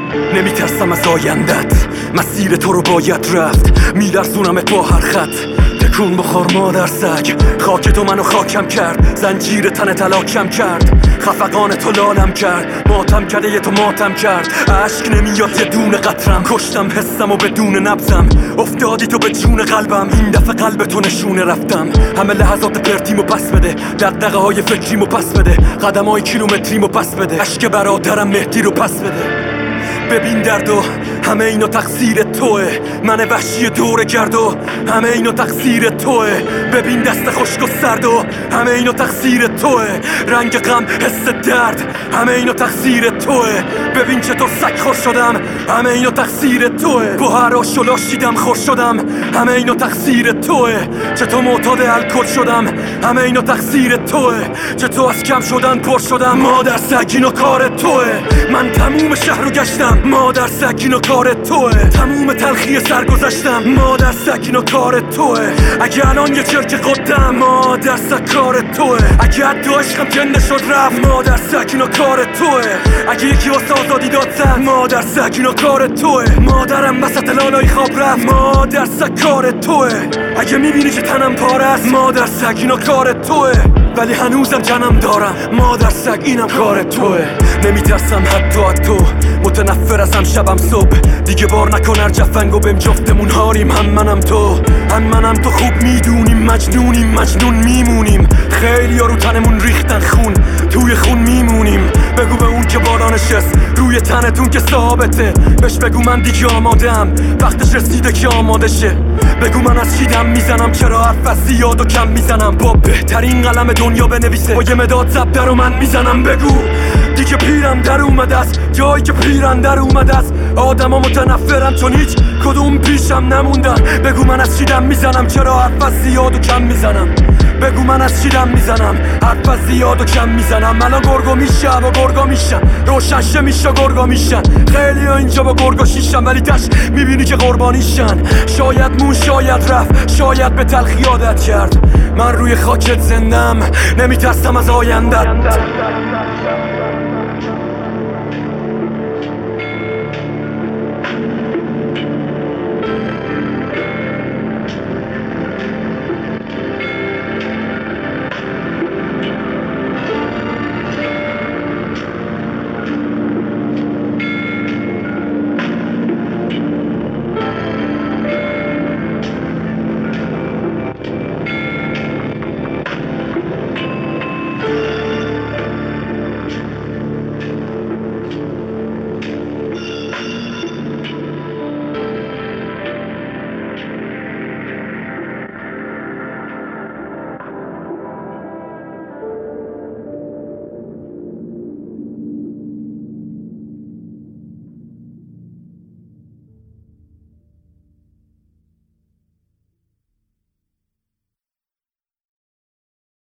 نمیترسم از آیندت، مسیر تو رو باید رفت. میلرزونمت با هر خط، تکون بخور مادر سگ. خاک تو منو خاکم کرد، زنجیر تن تلاکم کرد. خفقان تو لالم کرد، ماتم کرده یه تو ماتم کرد. عشق نمیاد یه دونه قطرم، کشتم حسم و بدون نبزم. افتادی تو به جون قلبم، این دفعه قلب تو نشونه رفتم. همه لحظات پرتیمو پس بده، دغدغه های فکریمو پس بده، قدم های کیلومتریمو پس بده، عشق برادرم مهدی رو پس بده. ببین دردو همه اینو تقصیر توه، من وحشی دور گردو همه اینو تقصیر توه. ببین دست خشک و سردو همه اینو تقصیر توه، رنگ غم حس درد همه اینو تقصیر توه. ببین چطور سگ خور شدم همه اینو تقصیر توه، گوهر و شلاشیدم خور شدم همه اینو تقصیر توه. چطور معتاد الکل شدم همه اینو تقصیر توه، چطور از کم شدن پر شدم مادر سگ اینو کار توه. من تموم شهر رو گشتم مادر سگ اینو کار توه، تموم تلخی سر گذشتم مادر سگ اینو کار توه. اگه الان یه چرک قدم مادر سگ کار توه، اگه حتی عشقم جنده شد رفت مادر سگ اینو کار توه. اگه یکی واسه آزادی داد زد مادر سگ اینو کار توه. مادرم وسط لالای خواب رفت مادر سگ کار توه. اگه میبینی که تنم پاره است مادر سگ اینو کار توه، ولی هنوزم جنم دارم مادر سگ اینم کار توه. نمیترسم حتی از تو، متنفر ازم شبم صبح. دیگه بار نکن هر جفنگو بهم جفتمون هاریم، هم منم تو خوب میدونیم مجنون میمونیم. خیلی ها رو تنمون ریختن خون، توی خون میمونیم. بگو به اون که بالا نشست روی تنتون که ثابته، بهش بگو من دیگه آمادم، وقتش رسیده که آماده شه. بگو من از چی دم میزنم، چرا حرف از زیاد و کم میزنم، با بهترین قلم دنیا بنویسه با یه مداد زبده رو من میزنم. بگو دیگه پیرم در اومده است، جایی که پیرم در اومده است. آدما متنفرم چون هیچ کدوم پیشم نموندن. بگو من از چی دم میزنم، چرا حرف از زیاد و کم میزنم. بگو من از چی دم میزنم، حرف از زیاد و کم میزنم. الان گرگو میشه و گرگا میشن، روشن شه میشه گرگا میشن. خیلی ها اینجا با گرگا شیشن، ولی تش میبینی که قربانیشن. شاید مون شاید رفت، شاید به تلخی عادت کرد. من روی خاکت زندم، نمیترسم از آیندت.